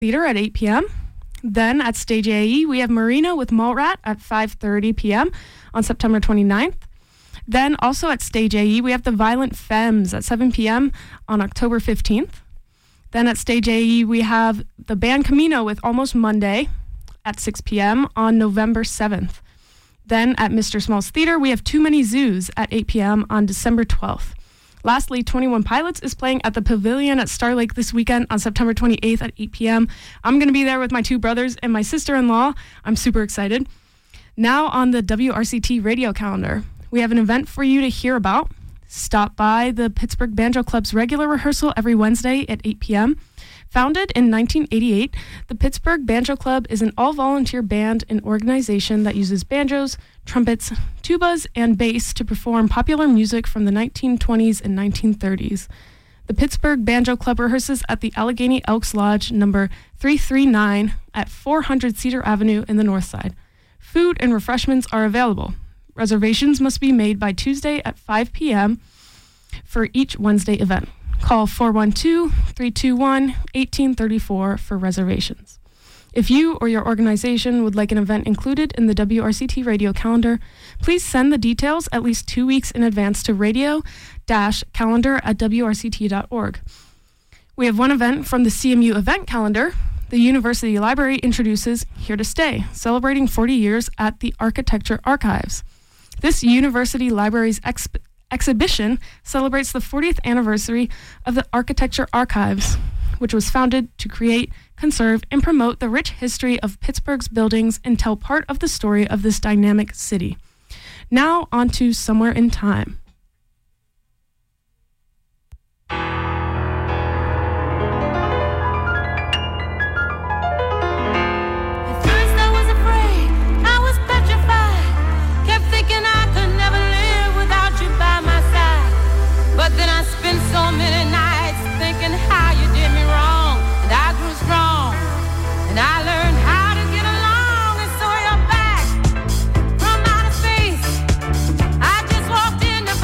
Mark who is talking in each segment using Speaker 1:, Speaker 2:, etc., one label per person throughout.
Speaker 1: Theater at 8 p.m. Then at Stage AE, we have Marina with Mallrat at 5:30 p.m. on September 29th. Then also at Stage AE, we have the Violent Femmes at 7 p.m. on October 15th. Then at Stage AE, we have the band Camino with Almost Monday at 6 p.m. on November 7th. Then at Mr. Small's Theater, we have Too Many Zoos at 8 p.m. on December 12th. Lastly, 21 Pilots is playing at the Pavilion at Star Lake this weekend on September 28th at 8 p.m. I'm going to be there with my two brothers and my sister-in-law. I'm super excited. Now on the WRCT radio calendar, we have an event for you to hear about. Stop by the Pittsburgh Banjo Club's regular rehearsal every Wednesday at 8 p.m. Founded in 1988, the Pittsburgh Banjo Club is an all-volunteer band and organization that uses banjos, trumpets, tubas, and bass to perform popular music from the 1920s and 1930s. The Pittsburgh Banjo Club rehearses at the Allegheny Elks Lodge number 339 at 400 Cedar Avenue in the North Side. Food and refreshments are available. Reservations must be made by Tuesday at 5 p.m. for each Wednesday event. Call 412-321-1834 for reservations. If you or your organization would like an event included in the WRCT radio calendar, please send the details at least 2 weeks in advance to radio-calendar@wrct.org. We have one event from the CMU event calendar. The University Library introduces Here to Stay, celebrating 40 years at the Architecture Archives. This University Library's exhibition celebrates the 40th anniversary of the Architecture Archives, which was founded to create, conserve, and promote the rich history of Pittsburgh's buildings and tell part of the story of this dynamic city. Now on to Somewhere in Time.
Speaker 2: But then I spent so many nights thinking how you did me wrong, and I grew strong, and I learned how to get along, and so you're back from outer space. I just walked in to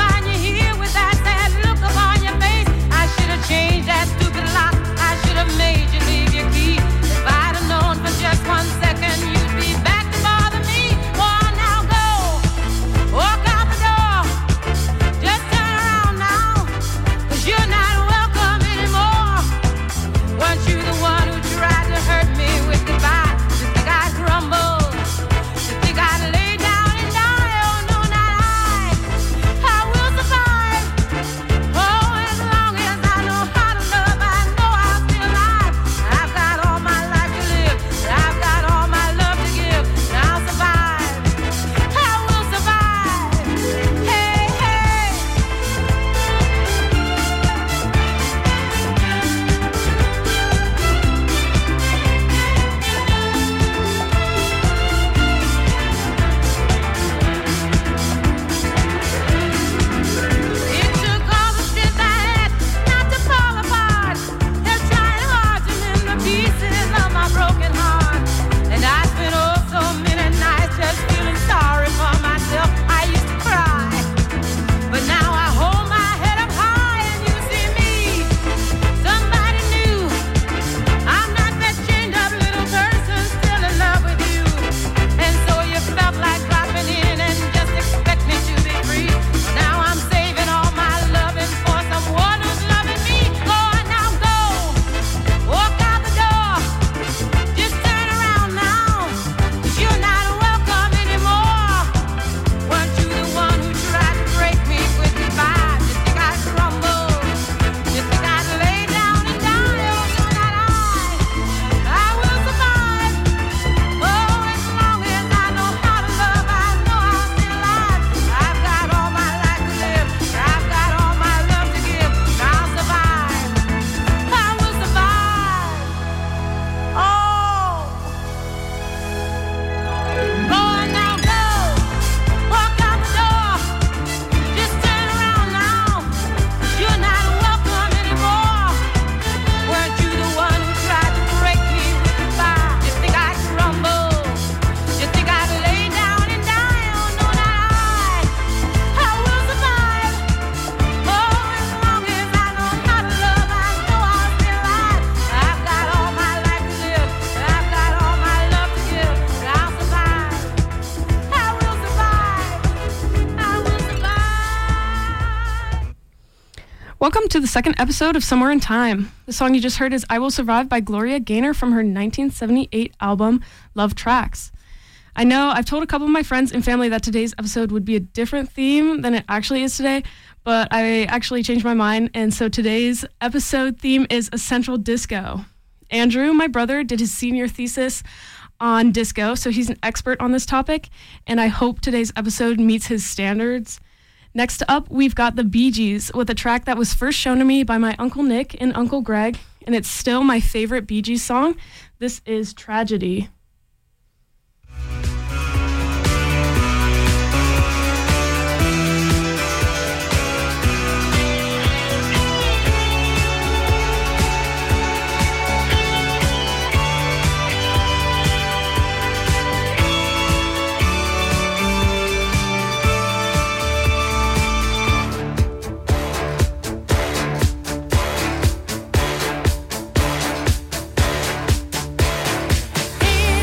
Speaker 1: Welcome to the second episode of Somewhere in Time. The song you just heard is I Will Survive by Gloria Gaynor from her 1978 album, Love Tracks. I know I've told a couple of my friends and family that today's episode would be a different theme than it actually is today, but I actually changed my mind, and so today's episode theme is Essential Disco. Andrew, my brother, did his senior thesis on disco, so he's an expert on this topic, and I hope today's episode meets his standards. Next up, we've got the Bee Gees with a track that was first shown to me by my Uncle Nick and Uncle Greg, and it's still my favorite Bee Gees song. This is Tragedy.
Speaker 2: Hey,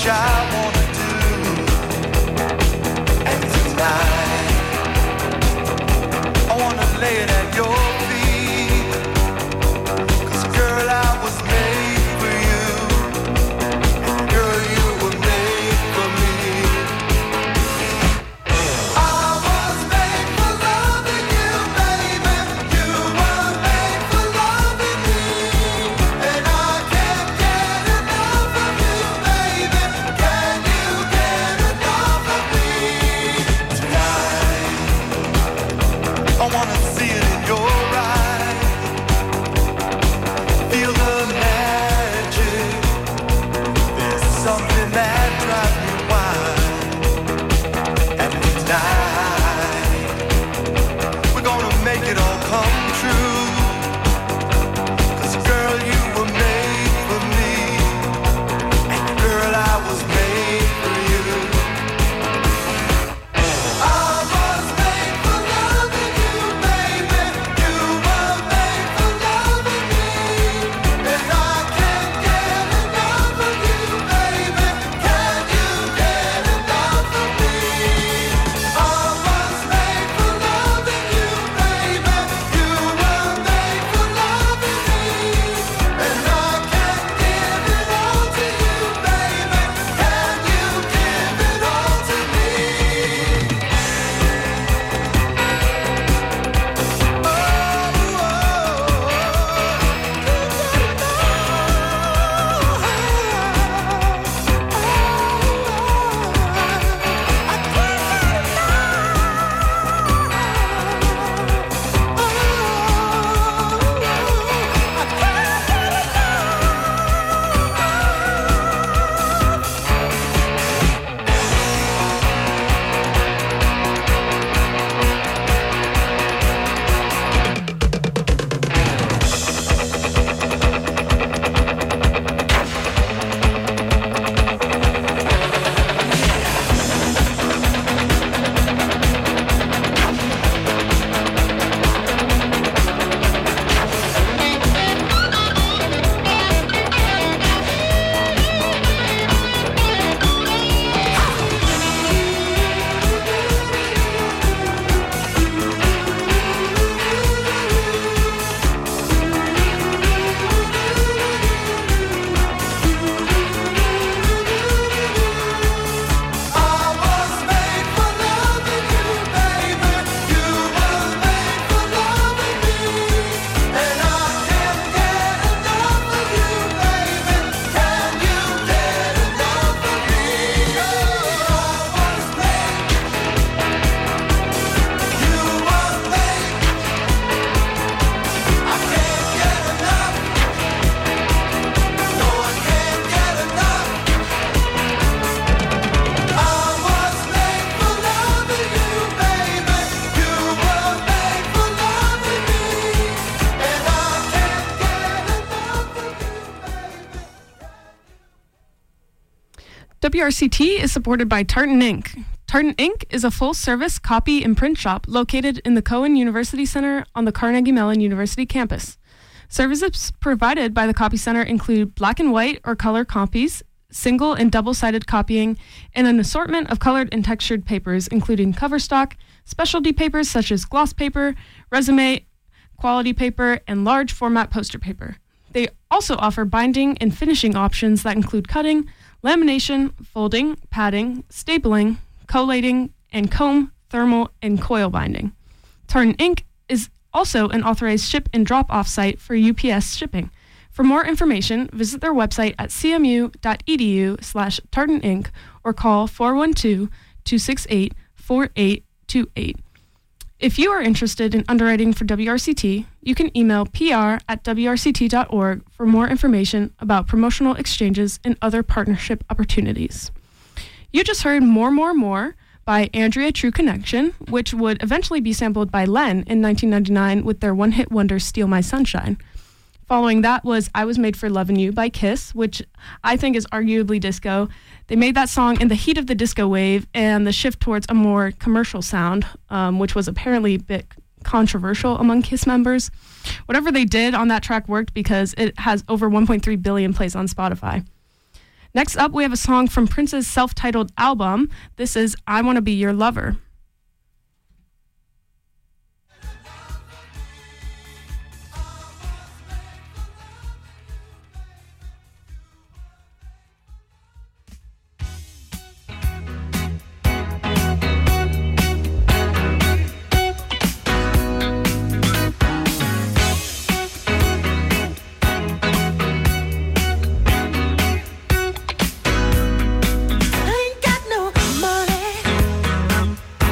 Speaker 3: much I wanna do. And tonight I wanna lay it at your feet. 'Cause girl, I was made for you. And girl, you were made for me. I was made for loving you, baby. You were made for loving me. And I can't get enough of you, baby. Can you get enough of me? Tonight I wanna see it in your eyes. Feel the magic. There's something that drives me wild. And tonight we're gonna make it all come true. 'Cause girl, you were made for me. And girl, I was made for you. I was made for loving you, baby. You were made for loving me. And I can't get enough of you, baby. Can you get enough of me? I was made for loving you, baby. You were made for loving me. And I can't give it all to you, baby. Can you give it all to me? I was made for loving you, baby. You were made for loving me. And I can't get enough of you, baby. Can you get enough of me? I was made. You were made. I can't get enough. No, I can't get enough. I was made for loving you, baby. You were made for loving me. And I can't get enough of you, baby.
Speaker 1: WRCT is supported by Tartan Inc. Tartan Inc. is a full-service copy and print shop located in the Cohen University Center on the Carnegie Mellon University campus. Services provided by the Copy Center include black and white or color copies, single and double-sided copying, and an assortment of colored and textured papers, including cover stock, specialty papers such as gloss paper, resume, quality paper, and large format poster paper. They also offer binding and finishing options that include cutting, lamination, folding, padding, stapling, collating, and comb, thermal, and coil binding. Tartan Inc. is also an authorized ship and drop-off site for UPS shipping. For more information, visit their website at cmu.edu/tartaninc or call 412-268-4828. If you are interested in underwriting for WRCT, you can email pr@wrct.org for more information about promotional exchanges and other partnership opportunities. You just heard More by Andrea True Connection, which would eventually be sampled by Len in 1999 with their one-hit wonder Steal My Sunshine. Following that was I Was Made for Lovin' You by Kiss, which I think is arguably disco. They made that song in the heat of the disco wave and the shift towards a more commercial sound, which was apparently a bit controversial among Kiss members. Whatever they did on that track worked because it has over 1.3 billion plays on Spotify. Next up, we have a song from Prince's self-titled album. This is I Want to Be Your Lover.
Speaker 3: Ain't got no money.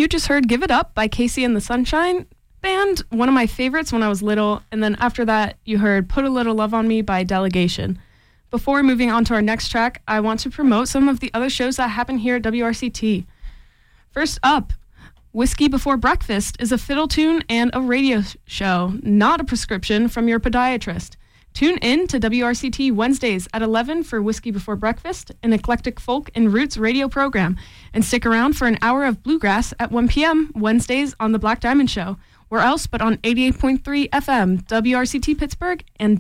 Speaker 1: just heard Give It Up by Casey and the Sunshine Band, one of my favorites when I was little. And then after that, you heard Put a Little Love on Me by Delegation. Before moving on to our next track, I want to promote some of the other shows that happen here at WRCT. First up, Whiskey Before Breakfast is a fiddle tune and a radio show, not a prescription from your podiatrist. Tune in to WRCT Wednesdays at 11 for Whiskey Before Breakfast, an eclectic folk and roots radio program, and stick around for an hour of bluegrass at 1 p.m. Wednesdays on The Black Diamond Show. Where else but on 88.3 FM, WRCT Pittsburgh, and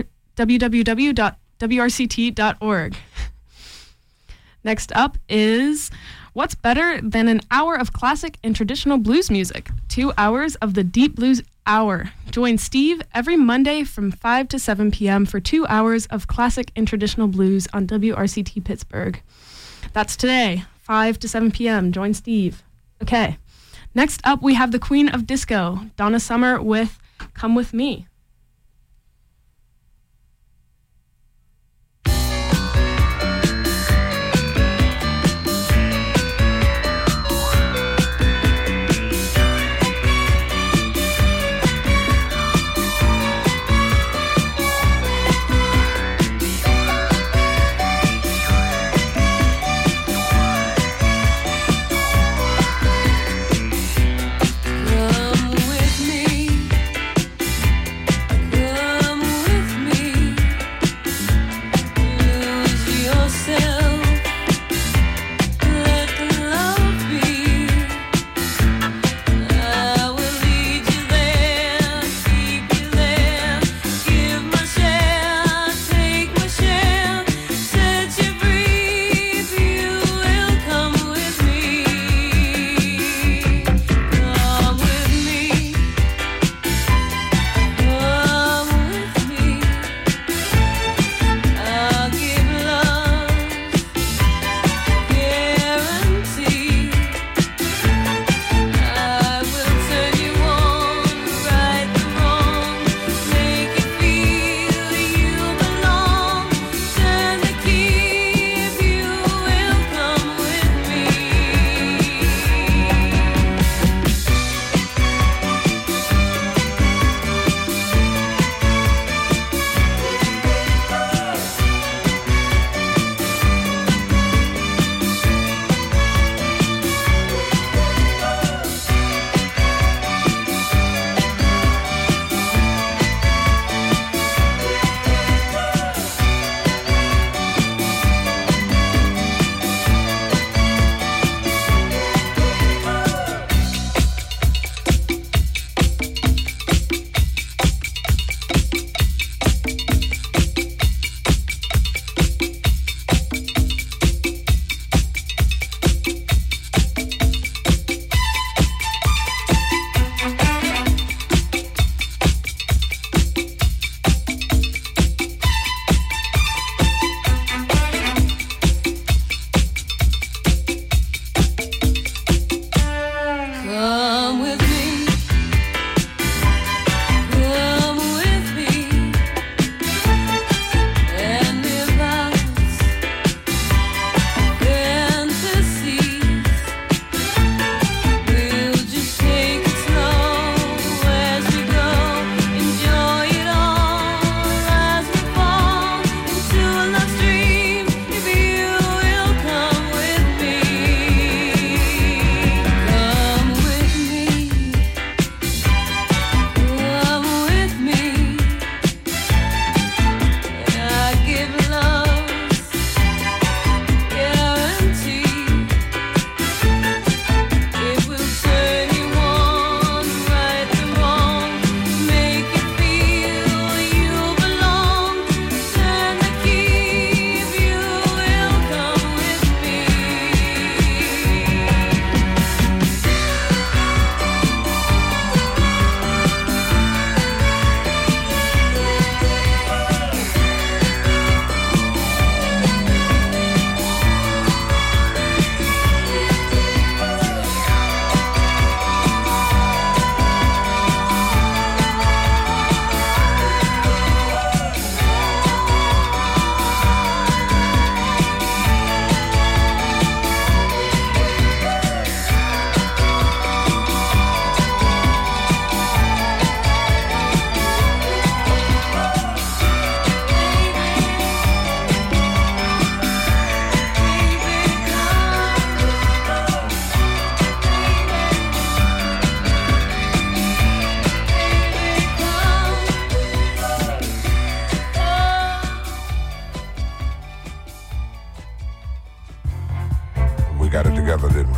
Speaker 1: www.wrct.org. Next up is what's better than an hour of classic and traditional blues music? 2 hours of the Deep Blues Hour. Join Steve every Monday from 5 to 7 p.m. for 2 hours of classic and traditional blues on WRCT Pittsburgh. That's today, 5 to 7 p.m. Join Steve. Okay. Next up, we have the Queen of Disco, Donna Summer with Come With Me.
Speaker 2: Come with me.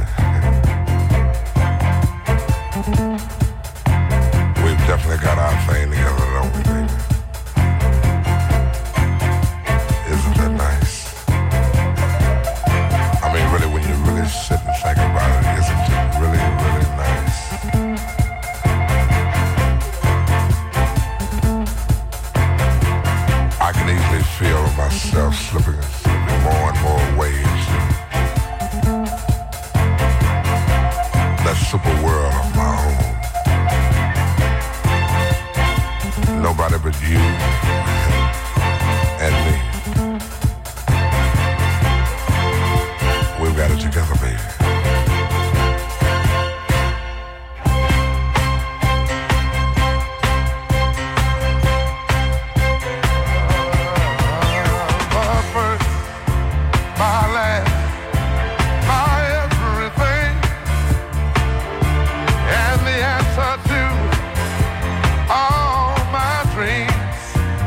Speaker 3: We've definitely got our thing together, don't we, baby? Isn't that nice? I mean, really, when you really sit and think about it, isn't it really, really nice? I can easily feel myself slipping more and more waves. That super world of my own. Nobody but you and me. We've got it together, baby. My first, my last, my everything, and the answer to all my dreams.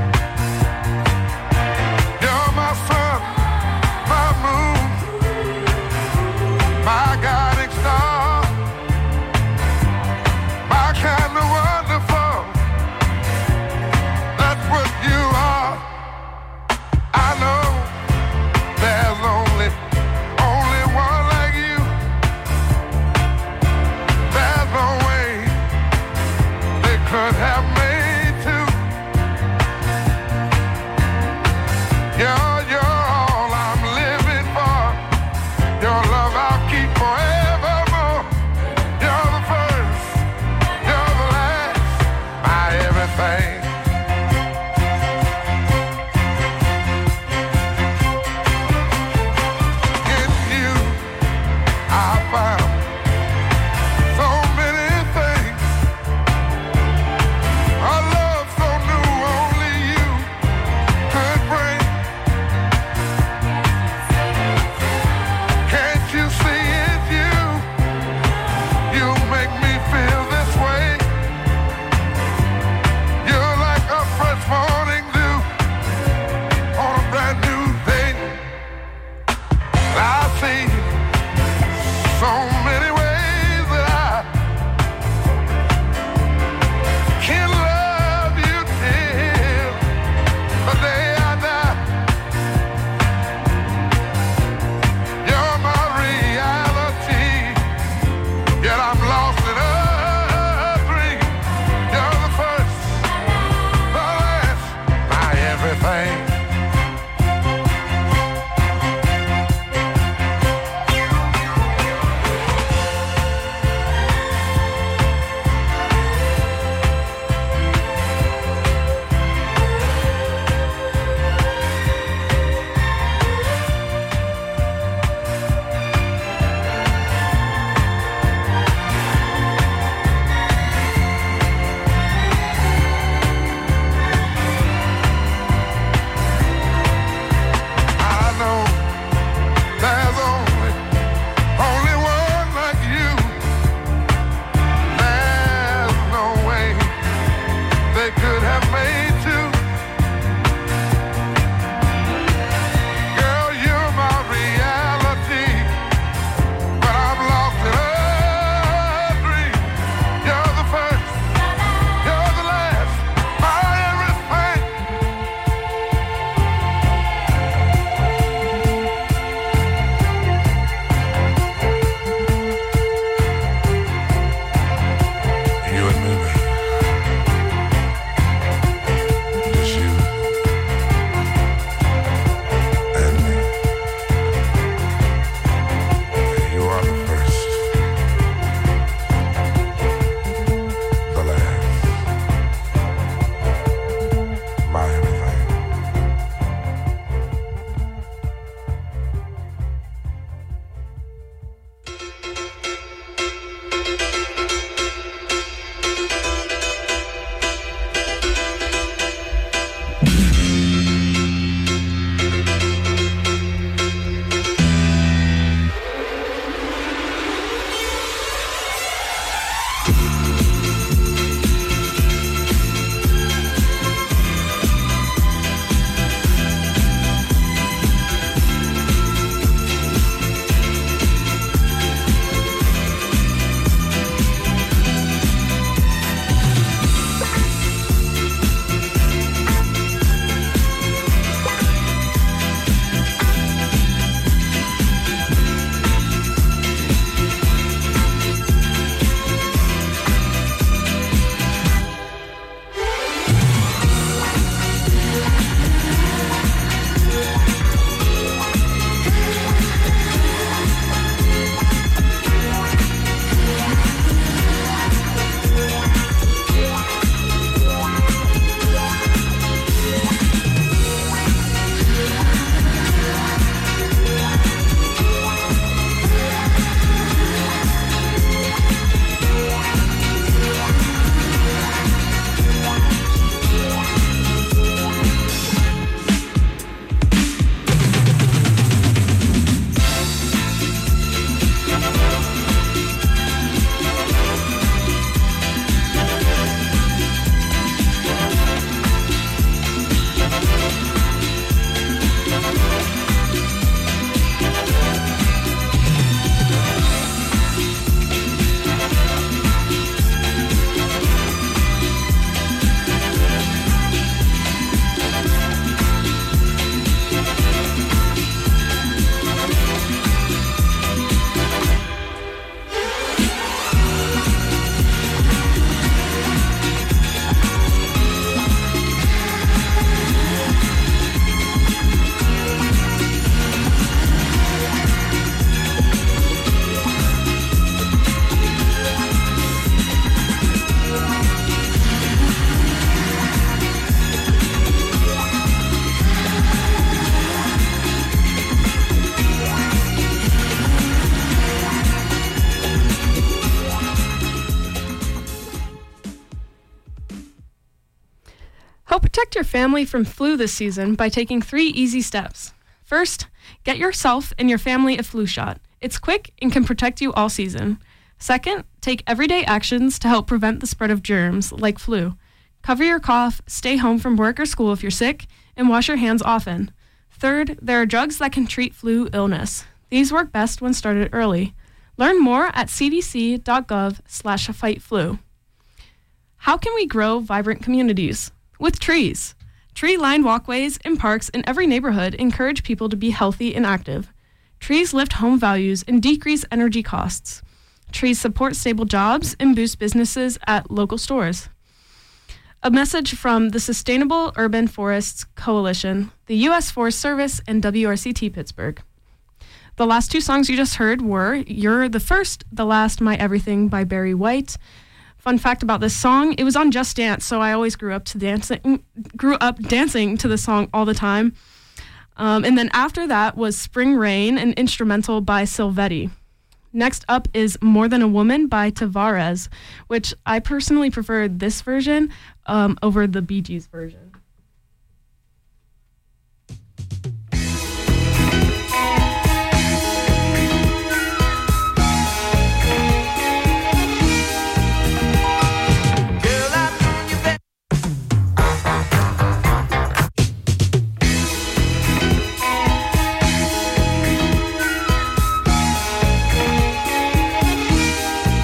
Speaker 1: Help protect your family from flu this season by taking 3 easy steps. First, get yourself and your family a flu shot. It's quick and can protect you all season. Second, take everyday actions to help prevent the spread of germs, like flu. Cover your cough, stay home from work or school if you're sick, and wash your hands often. Third, there are drugs that can treat flu illness. These work best when started early. Learn more at cdc.gov/fightflu. How can we grow vibrant communities? With trees. Tree-lined walkways and parks in every neighborhood encourage people to be healthy and active. Trees lift home values and decrease energy costs. Trees support stable jobs and boost businesses at local stores. A message from the Sustainable Urban Forests Coalition, the U.S. Forest Service, and WRCT Pittsburgh. The last 2 songs you just heard were You're the First, The Last, My Everything by Barry White. Fun fact about this song, it was on Just Dance, so I always grew up dancing to the song all the time. And then after that was Spring Rain, an instrumental by Silvetti. Next up is More Than a Woman by Tavares, which I personally prefer this version over the Bee Gees version.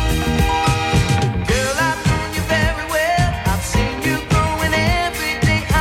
Speaker 3: Girl, I've known you very well. I've seen you growing every day.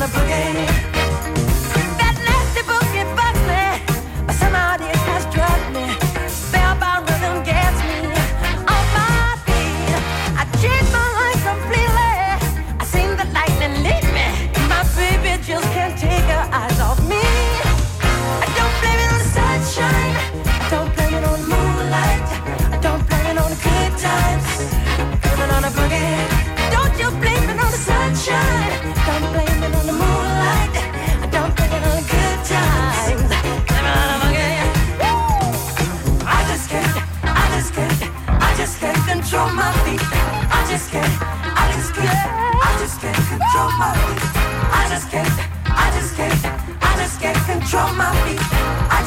Speaker 4: a boogie. That nasty boogie bugs me, but somehow it has drugged me. Spellbound rhythm gets me on my feet. I changed my life completely. I seen the lightning lead me. My baby just can't take her eyes off me. I don't blame it on the sunshine. I don't blame it on the moonlight. I don't blame it on the good times. Blame it on the boogie. Don't you blame it on the sunshine. Don't blame it on the moonlight. I don't blame it on the good times. Blame it on the boogie. I just can't control my feet. I just can't control my feet. I just can't control my feet. I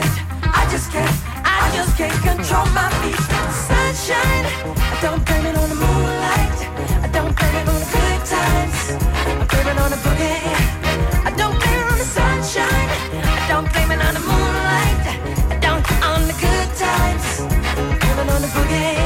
Speaker 4: just can't control my feet. Sunshine, I don't blame it on the moonlight. I don't blame it on the good times. I blame it on the boogie. I don't blame it on the sunshine. I don't blame it on the moonlight. I don't on the good times. I blame it on the boogie.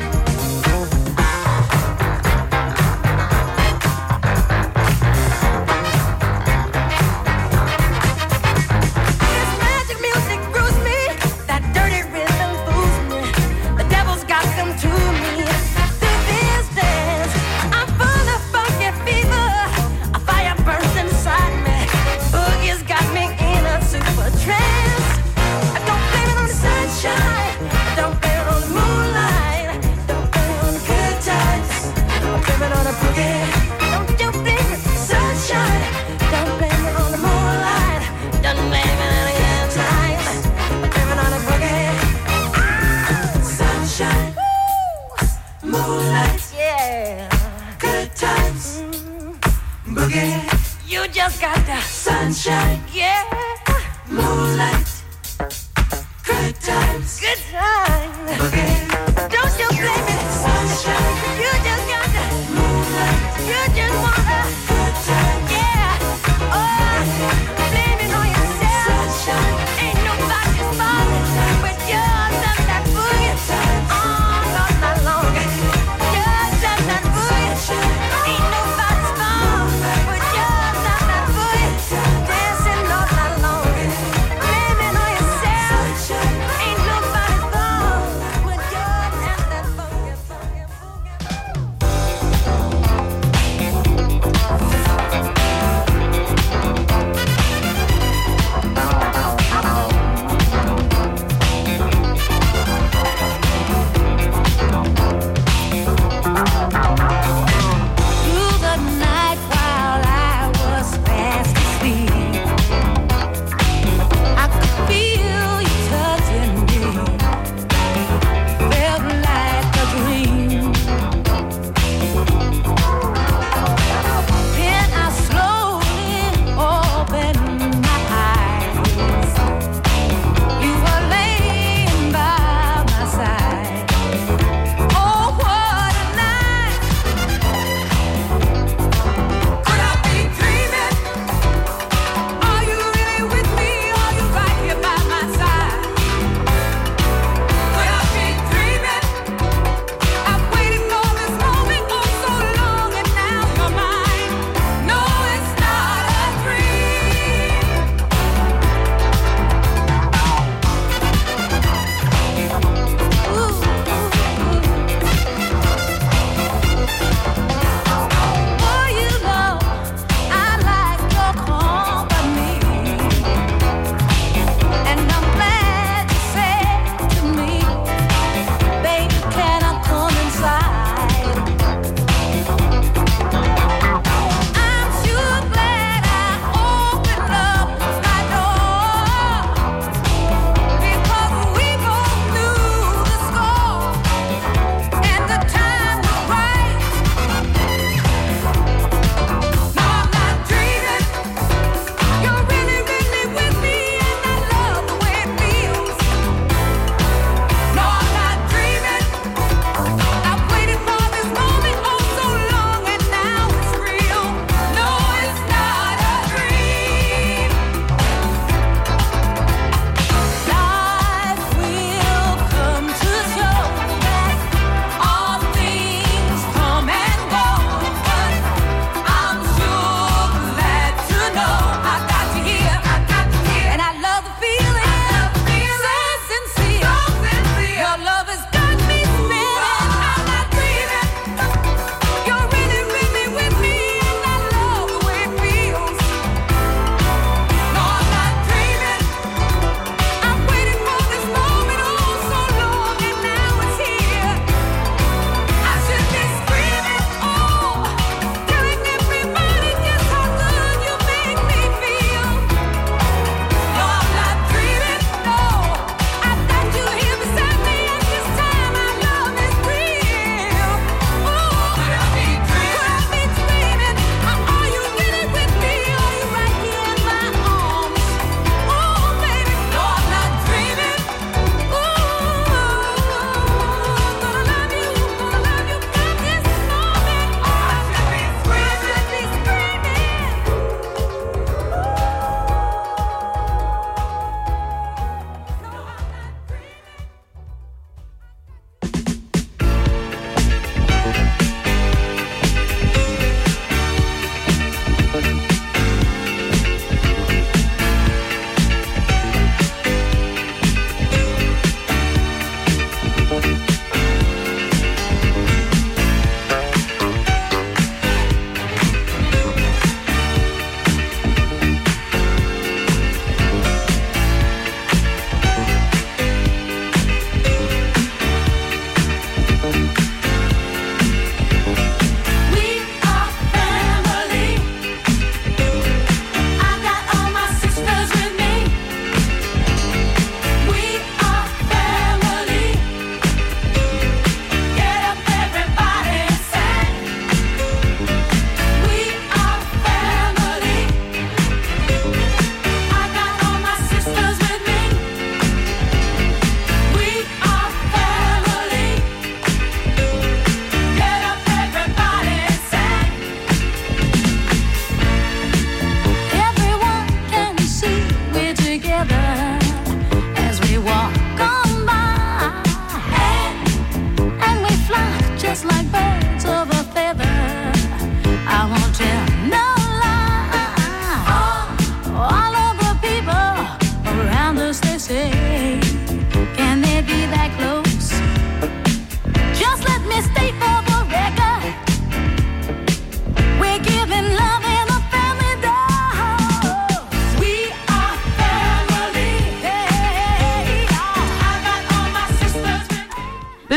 Speaker 4: You just got the sunshine, yeah. Moonlight, good times, boogie. Don't you blame it, sunshine. You just got the moonlight. You just want the good times, yeah. Oh, blame it on yourself, sunshine. Ain't nobody's fault but yours and that boogie. All night long, yours and that boogie. Ain't nobody's fault but yours and that boogie. Dancing all night long, blame it on yourself. Ain't nobody's fault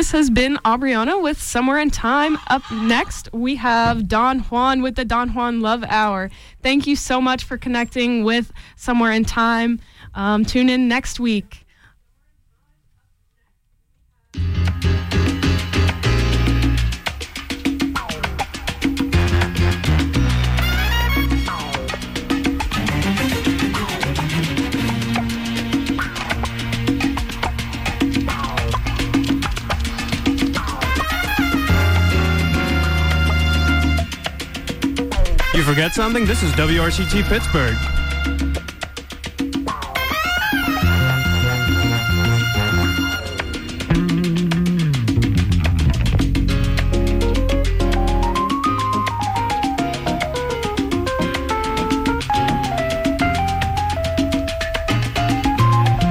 Speaker 1: This has been Aubriana with Somewhere in Time. Up next, we have Don Juan with the Don Juan Love Hour. Thank you so much for connecting with Somewhere in Time. Tune in next week.
Speaker 5: You forget something? This is WRCT Pittsburgh.